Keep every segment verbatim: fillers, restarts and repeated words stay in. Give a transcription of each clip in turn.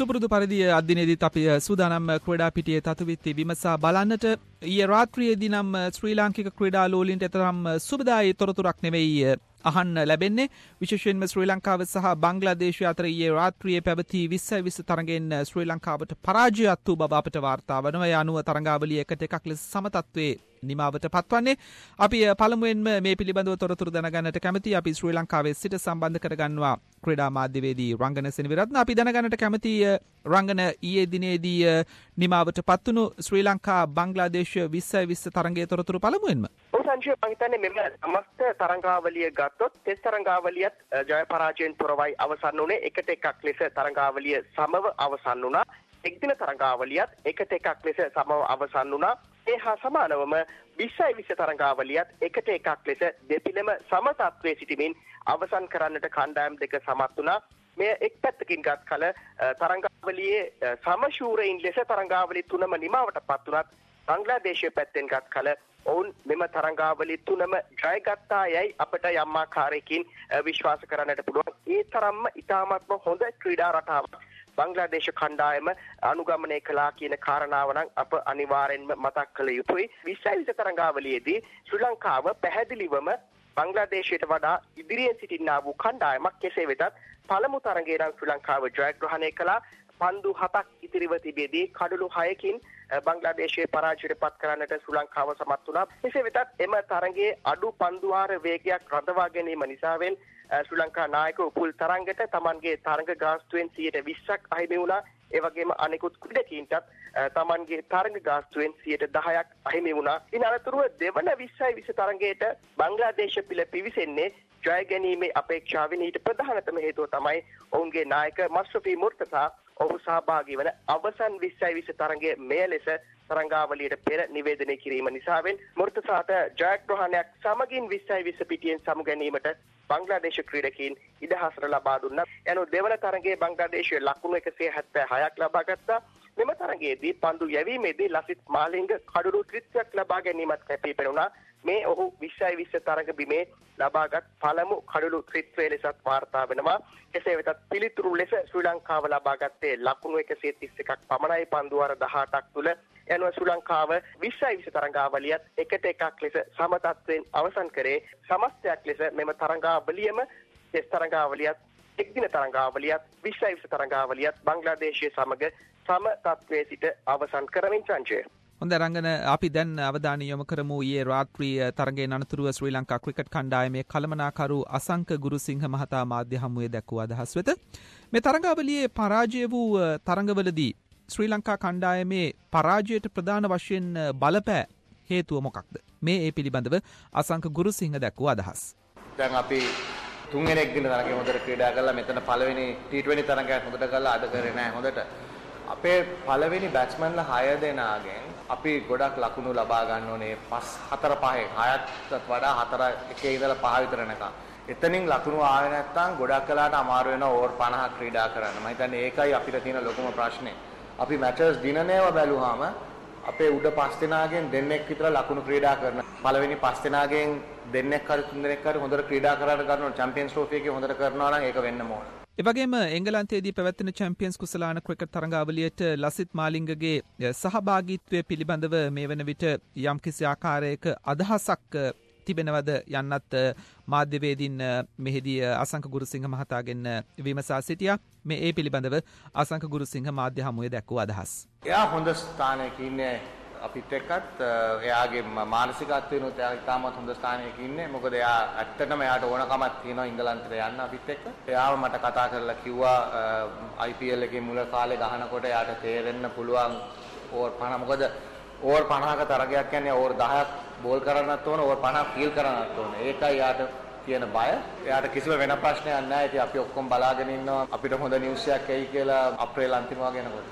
සුපුරුදු පරිදි අද දිනේදීත් අපි සූදානම් ක්‍රීඩා පිටියේ තතුවිත්ති විමසා බලන්නට. ඊයේ රාත්‍රියේදී නම් ශ්‍රී ලාංකික ක්‍රීඩා ලෝලීන්ට තරම් සුබදායී තොරතුරක් නෙවෙයි අහන්න ලැබෙන්නේ. විශේෂයෙන්ම ශ්‍රී ලංකාව සහ බංග්ලාදේශය අතර ඊයේ රාත්‍රියේ පැවති විස්සයි විස්ස තරගෙන් ශ්‍රී ලංකාවට පරාජයත් වූ බව අපට වාර්තා වනවා. ඒ අනුව තරඟාවලිය එකට එකක් ලෙස සමතත්වයේ නිමාවට පත්වන්නේ. අපි පළමුවෙන්ම මේ පිළිබඳව තොරතුරු දැනගන්නට කැමතියි. අපි ශ්‍රී ලංකාවේ සිට සම්බන්ධ කරගන්නවා ක්‍රීඩා මාධ්‍යවේදී රංගන සෙනවිරත්න. අපි දැනගන්නට කැමති රංගන ඊයේ දිනේදී නිමාවට පත්වුණු ශ්‍රී ලංකා බංග්ලාදේශ විස්සයි විස්ස තරඟයේ තොරතුරු පළමුවෙන්ම. සංජය මම හිතන්නේ මෙම සමස්ත තරඟාවලිය ගත්තොත් ටෙස්ට් තරඟාවලියත් ජය පරාජයෙන් තොරවයි අවසන් වුණේ. එකට එකක් ලෙස තරඟාවලිය සමව අවසන් වුණා. එක්දින තරඟාවලියත් එකට එකක් ලෙස සමව අවසන් වුණා. ඒ හා සමානවම විස්සයි විස්ස තරඟාවලියත් එකට එකක් ලෙස දෙපිළම සම තත්වයේ සිටමින් අවසන් කරන්නට කණ්ඩායම් දෙක සමත් වුණා. මේ එක් පැත්තකින් ගත් කල තරඟාවලියේ සමශූරයින් ලෙස තරඟාවලිය තුනම නිමාවට පත් වුණත් බංග්ලාදේශයේ පැත්තෙන් ගත් කල ඔවුන් මෙම තරඟාවලිය තුනම ජයගත්තා යයි අපට යම් ආකාරයකින් විශ්වාස කරන්නට පුළුවන්. ඒ තරම්ම ඉතාමත්ම හොඳ ක්‍රීඩා රටාවක් බංග්ලාදේශ කණ්ඩායම අනුගමනය කළා කියන කාරණාව නම් අප අනිවාර්යෙන්ම මතක් කළ යුතුයි. විස්සයි විස්ස තරඟාවලියේදී ශ්‍රී ලංකාව පැහැදිලිවම බංග්ලාදේශයට වඩා ඉදිරියෙන් සිටින්නා වූ කණ්ඩායමක්. කෙසේ වෙතත් පළමු තරඟේ නම් ශ්‍රී ලංකාව ජයග්‍රහණය කළා. පන්දු හතක් ඉතිරිව තිබෙදී කඩලු හයකින් බංග්ලාදේශයේ පරාජයට පත් කරන්නට ශ්‍රී ලංකාව සමත් වුණා. කෙසේ වෙතත් එම තරඟයේ අඩු පන්දුවාර වේගයක් රඳවා ගැනීම නිසාවෙන් ශ්‍රී ලංකා නායක උපුල් තරංගට තමන්ගේ තරඟ ගාස්තුවෙන් සියයට විස්සක් අහිමි වුණා. ඒ වගේම අනෙකුත් ක්‍රීඩකීන්ටත් තමන්ගේ තරඟ ගාස්තුවෙන් සියයට දහයක් අහිමි වුණා. ඉන් අනතුරුව දෙවන විස්සයි විස්ස තරඟයට බංග්ලාදේශ පිළ පිවිසෙන්නේ ජය ගැනීමේ අපේක්ෂාවෙන්. ඊට ප්‍රධානතම හේතුව තමයි ඔවුන්ගේ නායක මස්රෆී මුර්තසා ඔහු සහභාගී වන අවසන් විස්සයි විස්ස තරඟයේ මෙය ලෙස තරඟාවලියට පෙර නිවේදනය කිරීම නිසාවෙන් මුර්තසාට ජයග්‍රහණයක් සමගින් විස්සයි විස්ස පිටියෙන් සමු ගැනීමට බංග්ලාදේශ ක්‍රීඩකීන් ඉඩහසර ලබා දුන්නා. යනු දෙවන තරඟයේ බංග්ලාදේශය ලකුණු එකසිය හැත්තෑ හයක් ලබා ගත්තා. මෙම තරඟයේදී පන්දු යැවීමේදී ලසිත් මාලිංග කඩුළු ත්‍රිත්වයක් ලබා ගැනීමත් කැපී පෙනුණා. මේ ඔහු විස්සයි විස්ස තරඟ බිමේ ලබාගත් පළමු කඩුළු ත්‍රිත්වය ලෙසත් වාර්තා වෙනවා. කෙසේ වෙතත් පිළිතුරු ලෙස ශ්‍රී ලංකාව ලබාගත්තේ ලකුණු එකසිය තිස් එකක් පමණයි පන්දුවාර දහඅටක් තුළ. යනුව ශ්‍රී ලංකාව විස්සයි විස්ස තරඟාවලියත් එකට එකක් ලෙස සම තත්වයෙන් අවසන් කරේ. සමස්තයක් ලෙස මෙම තරඟාවලියම ටෙස්ට් තරඟාවලියත් එක්දින තරඟාවලියත් විස්සයි විස්ස තරඟාවලියත් බංග්ලාදේශය සමග සම තත්වයේ සිට අවසන් කරමින් සංජය. හොඳ රංගන, අපි දැන් අවධානය යොමු කරමු ඊයේ රාත්‍රී තරගයෙන් අනතුරුව ශ්‍රී ලංකා ක්‍රිකට් කණ්ඩායමේ කළමනාකරු අසංක ගුරුසිංහ මහතා මාධ්‍ය හමුවේ දැක්වූ අදහස් වෙත. මේ තරඟාවලියේ පරාජය වූ තරඟවලදී ශ්‍රී ලංකා කණ්ඩායමේ පරාජයට ප්‍රධාන වශයෙන් බලපෑ හේතුව මොකක්ද? මේ ඒ පිළිබඳව අසංක ගුරුසිංහ දැක්වූ අදහස්. දැන් අපි තුන්වෙනි එක්දින තරගයේ හොඳට ක්‍රීඩා කළා. මෙතන පළවෙනි ටී ට්වෙන්ටි තරගයක් හොඳට කළා. අද කරේ නැහැ හොඳට. අපේ පළවෙනි බැට්ස්මන්ලා හය දෙනාගෙන් අපි ගොඩක් ලකුණු ලබා ගන්න ඕනේ. පස් හතර පහේ හයටත් වඩා හතර එකේ ඉඳලා පහ විතර යනකම්. එතනින් ලකුණු ආවේ නැත්නම් ගොඩක් කලාට අමාරු වෙනවා ඕවර් පනහක් ක්‍රීඩා කරන්න. මම හිතන්නේ ඒකයි අපිට තියෙන ලොකුම ප්‍රශ්නේ. අපි මැචස් දිනනේව බැලුවාම අපේ උඩ පස් දෙනාගෙන් දෙන්නෙක් විතර ලකුණු ක්‍රීඩා කරන. පළවෙනි පස් දෙනාගෙන් දෙන්නෙක් හරි තුන් දෙනෙක් හරි හොඳට ක්‍රීඩා කරලා ගන්නවා. චැම්පියන්ස් ට්‍රෝෆි එකේ හොඳට කරනවා නම් ඒක වෙන්න ඕන. ඒ වගේම එංගලන්තයේදී පැවැත්වෙන චැම්පියන්ස් කුසලාන ක්‍රිකට් තරඟාවලියට ලසිත් මාලිංගගේ සහභාගීත්වය පිළිබඳව මේ වන විට යම්කිසි ආකාරයක අදහසක් තිබෙනවද යන්නත් මාධ්‍යවේදීන් මෙහිදී අසංක ගුරුසිංහ මහතාගෙන් විමසා සිටියා. මේ ඒ පිළිබඳව අසංක ගුරුසිංහ මාධ්‍ය හමුවේ දැක්වූ අදහස්. එයා හොඳ ස්ථානයක ඉන්නේ. අපිත් එක්කත් එයාගේ මානසිකත්වයනොත් එයා ඉතාමත් හොඳ ස්ථානයක ඉන්නේ. මොකද එයා ඇත්තටම එයාට ඕනකමක් තියෙනවා ඉංගලන්තයට යන්න අපිත් එක්ක. එයාව මට කතා කරලා කිව්වා ආයි පී එල් එකේ මුල කාලේ ගහනකොට එයාට තේරෙන්න පුළුවන් ඕවර් පනහ. මොකද ඕවර් පනහක තරගයක් කියන්නේ ඕවර් දහයක් බෝල් කරන්නත් ඕන, ඕවර් පනහක් ෆීල් කරන්නත් ඕන. ඒකයි එයාට තියෙන බය. එයාට කිසිම වෙන ප්‍රශ්නයක් නැහැ. ඉතින් අපි ඔක්කොම බලාගෙන ඉන්නවා අපිට හොඳ නිවුස් එකක් එයි කියලා අප්‍රේල් අන්තිම වගේ යනකොට.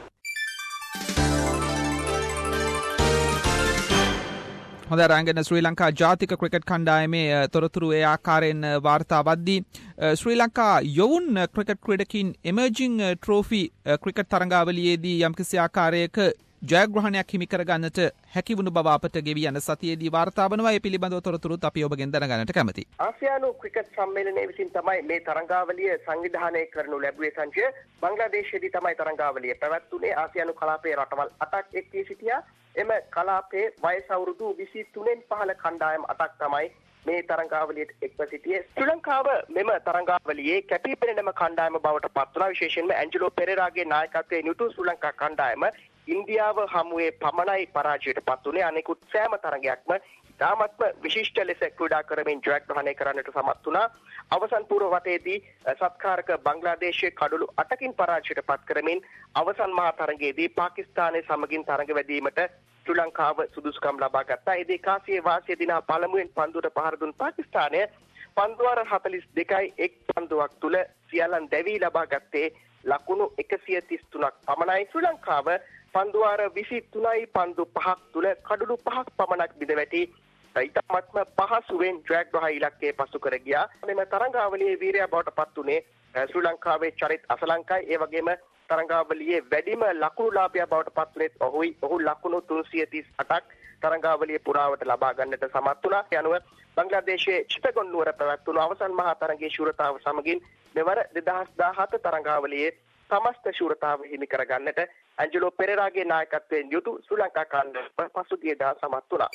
හොඳ රංගන ශ්‍රී ලංකා ජාතික ක්‍රිකට් කණ්ඩායමේ තොරතුරු ඒ ආකාරයෙන් වාර්තා වද්දී ශ්‍රී ලංකා යොවුන් ක්‍රිකට් ක්‍රීඩකින් එමර්ජිං ට්‍රෝෆි ක්‍රිකට් තරඟාවලියේදී යම්කිසි ආකාරයක ජයග්‍රහණයක් හිමි කරගන්නට හැකි වුණු බව අපට ගෙවි යන සතියේදී වාර්තා වනවා. ඒ පිළිබඳව තොරතුරුත් අපි ඔබගෙන් දැනගන්නට කැමැතියි. ආසියානු ක්‍රිකට් සම්මේලනයේ විසින් තමයි මේ තරඟාවලිය සංවිධානය කරනු ලැබුවේ සංජය. බංග්ලාදේශයේදී තමයි තරඟාවලිය පැවැත්වුණේ. ආසියානු කලාපයේ රටවල් අටක් එක් වී සිටියා. එම කලාපයේ වයස අවුරුදු විසි තුනෙන් පහළ කණ්ඩායම් අටක් තමයි මේ තරඟාවලියට එක්ව සිටියේ. ශ්‍රී ලංකාව මෙම තරඟාවලියේ කැපී පෙනෙනම කණ්ඩායම බවට පත් වුණා. විශේෂයෙන්ම ඇන්ජලෝ පෙරේරාගේ නායකත්වයෙන් යුතු ශ්‍රී ලංකා කණ්ඩායම ඉන්දියාව හමුවේ පමණයි පරාජයට පත් වුණේ. අනෙකුත් සෑම තරගයක්ම ඉතාමත්ම විශිෂ්ට ලෙස ක්‍රීඩා කරමින් ජයග්‍රහණය කරන්නට සමත් වුණා. අවසන් පූර්ව වටයේදී සත්කාරක බංග්ලාදේශයේ කඩලු අටකින් පරාජයට පත් කරමින් අවසන් මහා තරගයේදී පාකිස්තානයේ සමගින් තරඟ වැදීමට ශ්‍රී ලංකාව සුදුසුකම් ලබා ගත්තා. ඒ දෙකාසියේ වාසිය දිනා පළමුවෙන් පන්දුවට පහර දුන් පාකිස්තානය පන්දුවාර හතළිස් දෙකයි එක් පන්දුවක් තුල සියල්ලන් දැවී ලබා ගත්තේ ලකුණු එකසිය තිස් තුනක් පමණයි. ශ්‍රී ලංකාව පන්දුවාර විසි තුනයි පන්දු පහක් තුල කඩලු පහක් පමණක් බිඳ වැටි ඉතාමත්ම පහසුවෙන් ජයග්‍රහණ ඉලක්කයේ පසු කර ගියා. මෙම තරඟාවලියේ වීරයා බවට පත් වුණේ ශ්‍රී ලංකාවේ චරිත් අසලංකයි. ඒ වගේම තරඟාවලියේ වැඩිම ලකුණු ලාභියා බවට පත් වුණේ ඔහුයි. ඔහු ලකුණු තුන්සිය තිස් අටක් තරඟාවලියේ පුරාවට ලබා ගන්නට සමත් වුණා. ඒ අනුව බංග්ලාදේශයේ චිටගොන් නුවර පැවැත්වුණු අවසන් මහා තරගයේ ශූරතාව සමගින් මෙවර දෙදහස් දාහත තරඟාවලියේ සමස්ත ශූරතාව හිමි කරගන්නට ඇන්ජලෝ පෙරේරාගේ නායකත්වයෙන් යුතු ශ්‍රී ලංකා කණ්ඩායම පසුගියදා සමත් වුණා.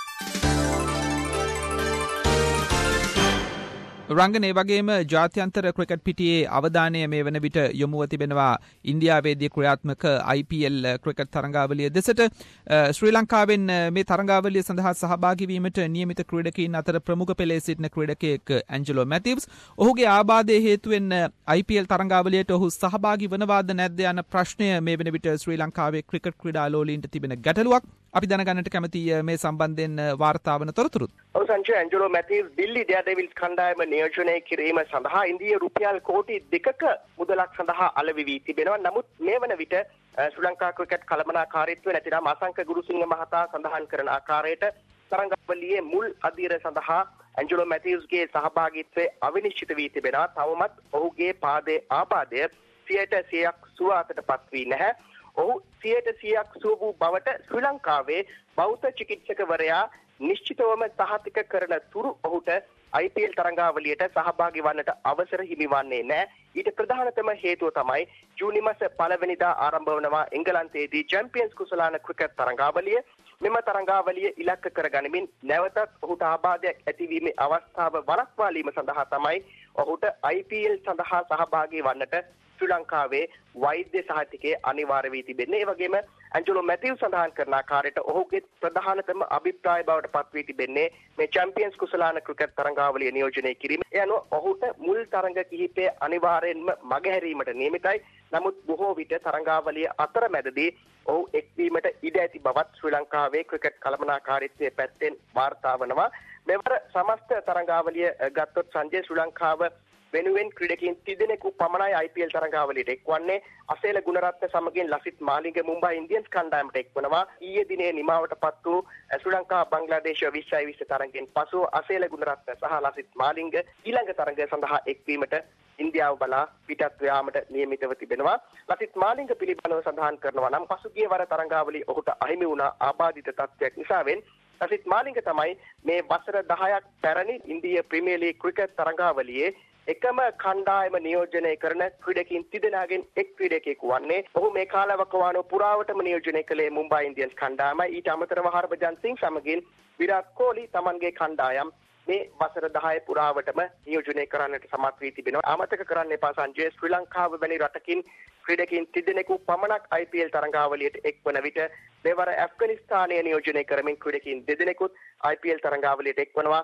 රංගනේ වගේම ජාත්‍යන්තර ක්‍රිකට් පිටියේ අවධානය මේ වන විට යොමුව තිබෙනවා ඉන්දියාවේදී ක්‍රියාත්මක ආයි පී එල් ක්‍රිකට් තරඟාවලිය දෙසට. ශ්‍රී ලංකාවෙන් මේ තරඟාවලිය සඳහා සහභාගී වීමට නියමිත ක්‍රීඩකයින් අතර ප්‍රමුඛ පෙළේ සිටින ක්‍රීඩකයෙක් ඇන්ජලෝ මැතිව්ස්. ඔහුගේ ආබාධයේ හේතුවෙන් ආයි පී එල් තරඟාවලියට ඔහු සහභාගී වනවාද නැද්ද යන ප්‍රශ්නය මේ වන විට ශ්‍රී ලංකාවේ ක්‍රිකට් ක්‍රීඩාලෝලීන්ට තිබෙන ගැටලුවක්. අපි දැනගන්නට කැමතියි මේ සම්බන්ධයෙන් වාර්තා වන තොරතුරුත්. ඔව් සංජය, ඇන්ජලෝ මැතිව්ස් දිල්ලි ඩෙයාර්ඩෙවිල්ස් කණ්ඩායම නියෝජනය කිරීම සඳහා ඉන්දිය රුපියල් කෝටි දෙකක මුදලක් සඳහා අලෙවි වී තිබෙනවා. නමුත් මේ වන විට ශ්‍රී ලංකා ක්‍රිකට් කළමනාකාරීත්වය නැතිනම් අසංක ගුරුසිංහ මහතා සඳහන් කරන ආකාරයට තරඟාවලියේ මුල් අදියර සඳහා ඇන්ජලෝ මැතිව්ස්ගේ සහභාගීත්වය අවිනිශ්චිත වී තිබෙනවා. තවමත් ඔහුගේ පාදයේ ආබාධය සියයට සියයක් සුව අතට පත් වී නැහැ. ඔහු සියයට සියයක් සුව වූ බවට ශ්‍රී ලංකාවේ බෞද්ධ චිකිත්සකවරයා නිශ්චිතවම සහතික කරන තුරු ඔහුට ආයි පී එල් තරඟාවලියට සහභාගී වන්නට අවසර හිමි වන්නේ නැහැ. ඊට ප්‍රධානතම හේතුව තමයි ජූනි මාස පළවෙනිදා ආරම්භ වනවා එංගලන්තයේදී චැම්පියන්ස් කුසලාන ක්‍රිකට් තරඟාවලිය. මෙම තරඟාවලිය ඉලක්ක කරගනිමින් නැවතත් ඔහුට ආබාධයක් ඇතිවීමේ අවස්ථාව වළක්වාලීම සඳහා තමයි ඔහුට ආයි පී එල් සඳහා සහභාගී වන්නට ශ්‍රී ලංකාවේ වෛද්‍ය සහතිකය අනිවාර්ය වී තිබෙන්නේ. ඒ වගේම ඇන්ජලෝ මැතිව්ස් සඳහන් කරන ආකාරයට ඔහුගේ ප්‍රධානතම අභිප්‍රාය බවට පත් වී තිබෙන්නේ මේ චැම්පියන්ස් කුසලාන ක්‍රිකට් තරඟාවලිය නියෝජනය කිරීම. ඒ අනුව ඔහුට මුල් තරඟ කිහිපය අනිවාර්යෙන්ම මගහැරීමට නියමිතයි. නමුත් බොහෝ විට තරඟාවලිය අතරමැදදී ඔහු එක්වීමට ඉඩ ඇති බවත් ශ්‍රී ලංකාවේ ක්‍රිකට් කළමනාකාරීත්වයේ පැත්තෙන් වාර්තා වනවා. මෙවර සමස්ත තරඟාවලිය ගත්තොත් සංජය ශ්‍රී ලංකාව වෙනුවෙන් ක්‍රීඩකයන් තිදෙනෙකු පමණයි ආයි පී එල් තරඟාවලියට එක්වන්නේ. අසේල ගුණරත්න සමගින් ලසිත් මාලිංග මුම්බයි ඉන්දියන්ස් කණ්ඩායමට එක්වනවා. ඊයේ දිනේ නිමාවට පත් වූ ශ්‍රී ලංකා බංග්ලාදේශ විස්සයි විස්ස තරඟෙන් පසුව අසේල ගුණරත්න සහ ලසිත් මාලිංග ඊළඟ තරඟය සඳහා එක්වීමට ඉන්දියාව බලා පිටත් යාමට නියමිතව තිබෙනවා. ලසිත් මාලිංග පිළිබඳව සඳහන් කරනවා නම් පසුගිය වර තරඟාවලිය ඔහුට අහිමි වුණ ආබාධිත තත්ත්වයක් නිසාවෙන් ලසිත් මාලිංග තමයි මේ වසර දහයක් පැරණි ඉන්දිය ප්‍රීමියර් ලීග් ක්‍රිකට් තරඟාවලියේ එකම කණ්ඩායම නියෝජනය කරන ක්‍රීඩකයන් තිදෙනාගෙන් එක් ක්‍රීඩකයෙකු වන්නේ. ඔහු මේ කාලවකවානුව පුරාවටම නියෝජනය කළේ මුම්බයි ඉන්දියන්ස් කණ්ඩායමයි. ඊට අමතරව හර්භජන් සිං සමගින් විරාට් කෝලි තමන්ගේ කණ්ඩායම් මේ වසර දහය පුරාවටම නියෝජනය කරන්නට සමත් වී තිබෙනවා. අමතක කරන්න එපා සංජය, ශ්‍රී ලංකාව වැනි රටකින් ක්‍රීඩකයන් තිදෙනෙකු පමණක් ආයි පී එල් තරඟාවලියට එක්වන විට දෙවර ඇෆ්ගනිස්තානය නියෝජනය කරමින් ක්‍රීඩකයන් දෙදෙනෙකුත් ආයි පී එල් තරඟාවලියට එක්වනවා.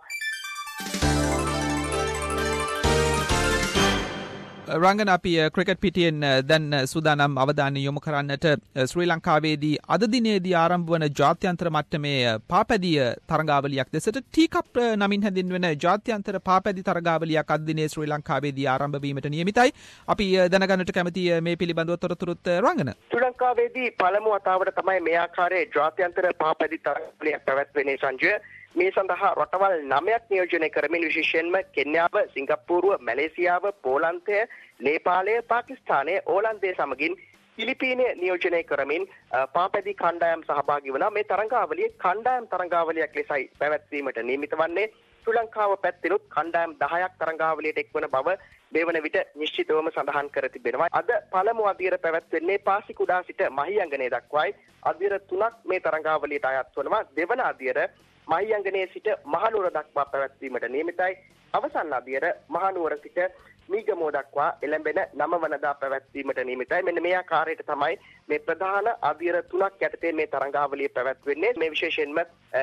රංගන අපි ක්‍රිකට් පිටියෙන් දැන් සූදානම් අවධානය යොමු කරන්නට ශ්‍රී ලංකාවේදී අද දිනේදී ආරම්භ වන ජාත්‍යන්තර මට්ටමේ පාපැදිය තරඟාවලියක් දෙසට ටීකප් නමින් හැඳින්වෙන ජාත්‍යන්තර පාපැදි තරඟාවලියක් අද දිනේ ශ්‍රී ලංකාවේදී ආරම්භ වීමට නියමිතයි. අපි දැනගන්නට කැමති මේ පිළිබඳව තොරතුරුත් රංගන. ශ්‍රී ලංකාවේදී පළමු වතාවට තමයි මේ ආකාරයේ ජාත්‍යන්තර පාපැදි තරඟාවලියක් පැවැත්වෙන්නේ සංජය. මේ සඳහා රටවල් නවයක් නියෝජනය කරමින් විශේෂයෙන්ම කෙන්යාව, සිංගප්පූරුව, මැලේසියාව, පෝලන්තය, නේපාලය, පාකිස්තානය, ඕලන්තය සමගින් පිලිපීනය නියෝජනය කරමින් පාපැදි කණ්ඩායම් සහභාගී වුණා. මේ තරඟාවලිය කණ්ඩායම් තරඟාවලියක් ලෙසයි පැවැත්වීමට නියමිත වන්නේ. ශ්‍රී ලංකාව පැත්තෙනුත් කණ්ඩායම් දහයක් තරඟාවලියට එක්වන බව මේ වන විට නිශ්චිතවම සඳහන් කර තිබෙනවා. අද පළමු අදියර පැවැත්වෙන්නේ පාසිකුඩා සිට මහියංගනය දක්වායි. අදියර තුනක් මේ තරඟාවලියට අයත් වනවා. දෙවන අදියර මහියංගනයේ සිට මහනුවර දක්වා පැවැත්වීමට නියමිතයි. අවසන් අදියර මහනුවර සිට මීගමෝ දක්වා එළඹෙන නව වනදා පැවැත්වීමට නියමිතයි. මෙන්න මේ ආකාරයට තමයි මේ ප්‍රධාන අදියර තුනක් යටතේ මේ තරඟාවලිය පැවැත්වෙන්නේ. මේ විශේෂයෙන්ම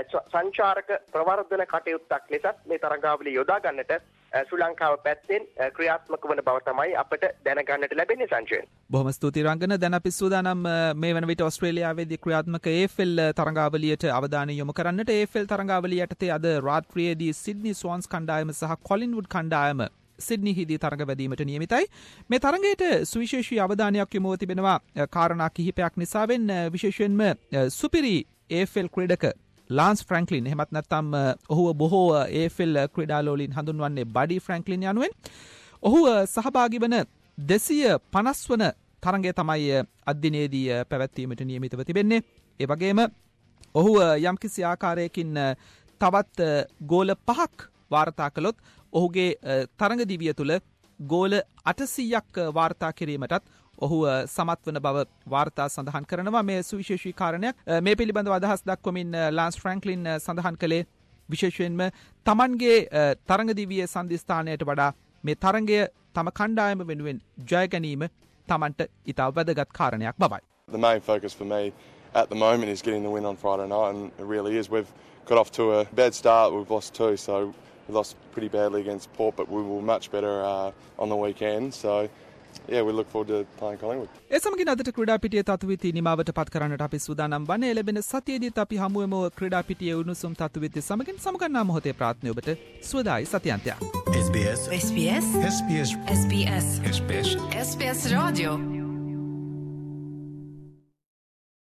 සංචාරක ප්‍රවර්ධන කටයුත්තක් ලෙසත් මේ තරඟාවලිය යොදා ගන්නට ශ්‍රී ලංකාව පැත්තෙන් ක්‍රියාත්මක වන බව තමයි අපට දැනගන්නට ලැබෙන්නේ සංජයන්. බොහොම ස්තුතියි රංගන. දැන් අපි සූදානම් මේ වන විට ඕස්ට්‍රේලියාවේදී ක්‍රියාත්මක ඒ එෆ් එල් තරඟාවලියට අවධානය යොමු කරන්නට. ඒ එෆ් එල් තරඟාවලිය යටතේ අද රාත්‍රියේදී සිඩ්නි ස්වාන්ස් කණ්ඩායම සහ කොලින්වුඩ් කණ්ඩායම සිඩ්නිහිදී තරඟ වැදීමට නියමිතයි. මේ තරඟයට සුවිශේෂී අවධානයක් යොමුව තිබෙනවා කාරණා කිහිපයක් නිසාවෙන්. විශේෂයෙන්ම සුපිරි ඒ එෆ් එල් ක්‍රීඩක ලාන්ස් ෆ්‍රැන්ක්ලින්, එහෙමත් නැත්නම් ඔහුව බොහෝ ඒ එෆ් එල් ක්‍රීඩාලෝලින් හඳුන්වන්නේ බඩි ෆ්‍රැන්ක්ලින් යනුවෙන්. ඔහු සහභාගී වන දෙසිය පනස් වන තරඟය තමයි අද්දිනේදී පැවැත්වීමට නියමිතව තිබෙන්නේ. ඒ වගේම ඔහු යම්කිසි ආකාරයකින් තවත් ගෝල පහක් වාර්තා කළොත් ඔහුගේ තරඟ දිවිය තුළ ගෝල අටසීයක් වාර්තා කිරීමටත් ඔහු සමත් වන බව වාර්තා සඳහන් කරනවා. මේ සුවිශේෂී කාරණයක්. මේ පිළිබඳව අදහස් දක්වමින් ලාන්ස් ෆ්‍රැන්ක්ලින් සඳහන් කළේ විශේෂයෙන්ම තමන්ගේ තරඟ දිවියේ සන්ධිස්ථානයට වඩා මේ තරඟය තම කණ්ඩායම වෙනුවෙන් ජය ගැනීම තමන්ට ඉතා වැදගත් කාරණයක් බවයි. The main focus for me at the moment is getting the win on Friday night, and it really is. We've got off to a bad start. We've lost two, so we lost pretty badly against Port, but we were much better uh, on the weekend. So yeah, we look forward to playing Collingwood. ඒ සමගින් අදට ක්‍රීඩා පිටියේ තත්ත්වීති නිමාවට පත් කරන්නට අපි සූදානම් වන්නේ. ලැබෙන සතියේදීත් අපි හමු වෙමු ක්‍රීඩා පිටියේ උණුසුම් තත්ත්වීති සමගින් සමගන්නා මොහොතේ ප්‍රාර්ථනා ඔබට සුවදායි සතියන්තයක්. S B S S B S S B S S B S S B S S B S Radio